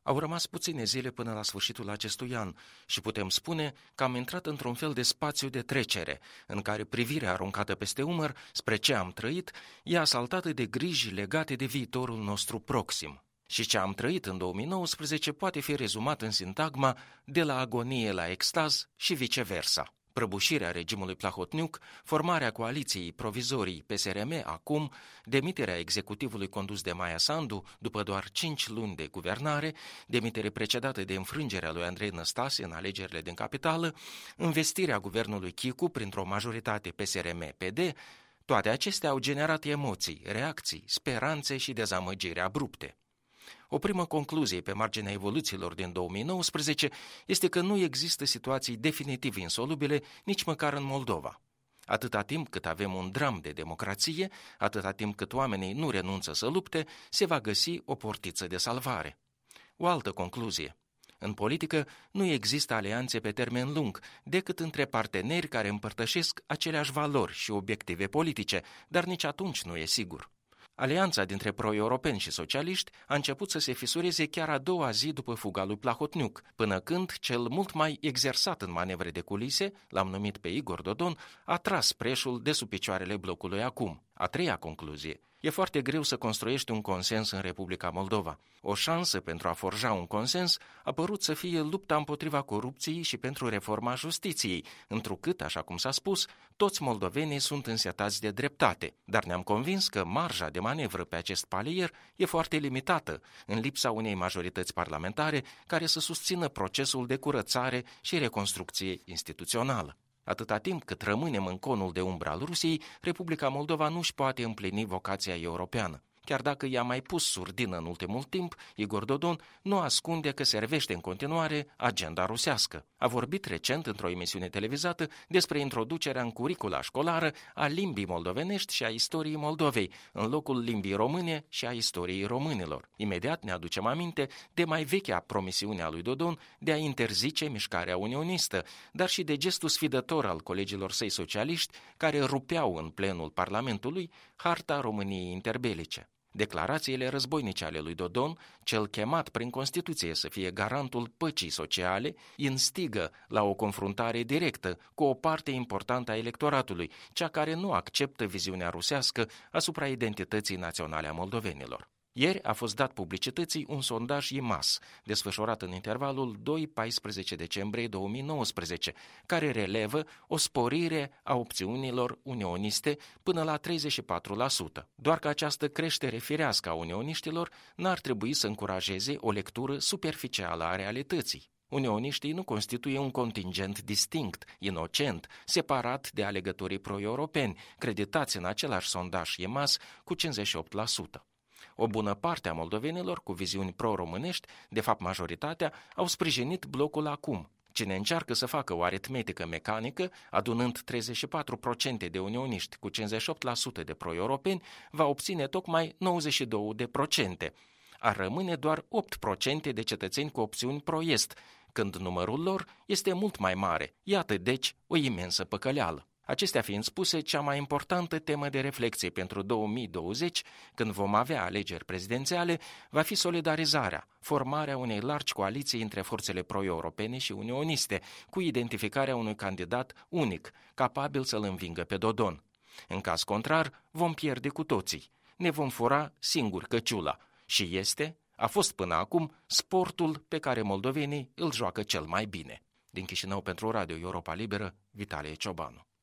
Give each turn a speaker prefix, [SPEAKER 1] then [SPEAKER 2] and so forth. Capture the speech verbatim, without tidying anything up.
[SPEAKER 1] Au rămas puține zile până la sfârșitul acestui an și putem spune că am intrat într-un fel de spațiu de trecere, în care privirea aruncată peste umăr spre ce am trăit e asaltată de griji legate de viitorul nostru proxim. Și ce am trăit în două mii nouăsprezece poate fi rezumat în sintagma de la agonie la extaz și viceversa. Prăbușirea regimului Plahotniuc, formarea coaliției provizorii P S R M acum, demiterea executivului condus de Maia Sandu după doar cinci luni de guvernare, demitere precedată de înfrângerea lui Andrei Năstase în alegerile din capitală, investirea guvernului Chicu printr-o majoritate P S R M P D, toate acestea au generat emoții, reacții, speranțe și dezamăgiri abrupte. O primă concluzie pe marginea evoluțiilor din două mii nouăsprezece este că nu există situații definitiv insolubile nici măcar în Moldova. Atâta timp cât avem un dram de democrație, atâta timp cât oamenii nu renunță să lupte, se va găsi o portiță de salvare. O altă concluzie. În politică nu există alianțe pe termen lung, decât între parteneri care împărtășesc aceleași valori și obiective politice, dar nici atunci nu e sigur. Alianța dintre pro-europeni și socialiști a început să se fisureze chiar a doua zi după fuga lui Plahotniuc, până când cel mult mai exersat în manevre de culise, l-am numit pe Igor Dodon, a tras preșul de sub picioarele blocului acum. A treia concluzie. E foarte greu să construiești un consens în Republica Moldova. O șansă pentru a forja un consens a părut să fie lupta împotriva corupției și pentru reforma justiției, întrucât, așa cum s-a spus, toți moldovenii sunt însetați de dreptate, dar ne-am convins că marja de manevră pe acest palier e foarte limitată, în lipsa unei majorități parlamentare care să susțină procesul de curățare și reconstrucție instituțională. Atâta timp cât rămânem în conul de umbră al Rusiei, Republica Moldova nu își poate împlini vocația europeană. Chiar dacă i-a mai pus surdină în ultimul timp, Igor Dodon nu ascunde că servește în continuare agenda rusească. A vorbit recent într-o emisiune televizată despre introducerea în curicula școlară a limbii moldovenești și a istoriei Moldovei, în locul limbii române și a istoriei românilor. Imediat ne aducem aminte de mai vechea promisiune a lui Dodon de a interzice mișcarea unionistă, dar și de gestul sfidător al colegilor săi socialiști care rupeau în plenul Parlamentului harta României interbelice. Declarațiile războinice ale lui Dodon, cel chemat prin Constituție să fie garantul păcii sociale, instigă la o confruntare directă cu o parte importantă a electoratului, cea care nu acceptă viziunea rusească asupra identității naționale a moldovenilor. Ieri a fost dat publicității un sondaj I M A S, desfășurat în intervalul doi paisprezece decembrie două mii nouăsprezece, care relevă o sporire a opțiunilor unioniste până la treizeci și patru la sută. Doar că această creștere firească a unioniștilor n-ar trebui să încurajeze o lectură superficială a realității. Unioniștii nu constituie un contingent distinct, inocent, separat de alegătorii pro-europeni, creditați în același sondaj I M A S cu cincizeci și opt la sută. O bună parte a moldovenilor cu viziuni pro-românești, de fapt majoritatea, au sprijinit blocul acum. Cine încearcă să facă o aritmetică mecanică, adunând treizeci și patru la sută de unioniști cu cincizeci și opt la sută de pro-europeni, va obține tocmai nouăzeci și doi la sută. Ar rămâne doar opt la sută de cetățeni cu opțiuni pro-est, când numărul lor este mult mai mare. Iată, deci, o imensă păcăleală. Acestea fiind spuse, cea mai importantă temă de reflexie pentru două mii douăzeci, când vom avea alegeri prezidențiale, va fi solidarizarea, formarea unei largi coaliții între forțele pro-europene și unioniste, cu identificarea unui candidat unic, capabil să-l învingă pe Dodon. În caz contrar, vom pierde cu toții. Ne vom fura singuri căciula. Și este, a fost până acum, sportul pe care moldovenii îl joacă cel mai bine. Din Chișinău pentru Radio Europa Liberă, Vitalie Ciobanu.